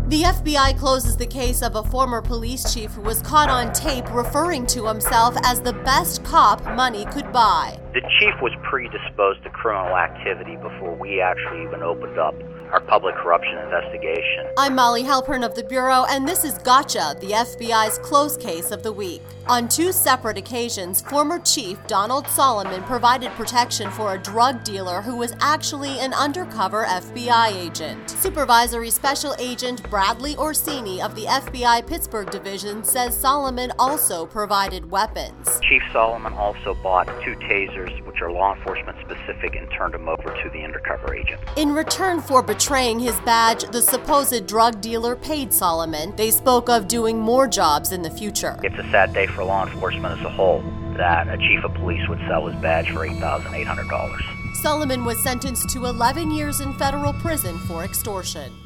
The FBI closes the case of a former police chief who was caught on tape referring to himself as the best cop money could buy. The chief was predisposed to criminal activity before we actually even opened up our public corruption investigation. I'm Molly Halpern of the Bureau, and this is Gotcha, the FBI's closed case of the week. On two separate occasions, former Chief Donald Solomon provided protection for a drug dealer who was actually an undercover FBI agent. Supervisory Special Agent Bradley Orsini of the FBI Pittsburgh Division says Solomon also provided weapons. Chief Solomon also bought 2 tasers, which are law enforcement specific, and turned them over to the undercover agent. In return for betraying his badge, the supposed drug dealer paid Solomon. They spoke of doing more jobs in the future. It's a sad day for law enforcement as a whole that a chief of police would sell his badge for $8,800. Solomon was sentenced to 11 years in federal prison for extortion.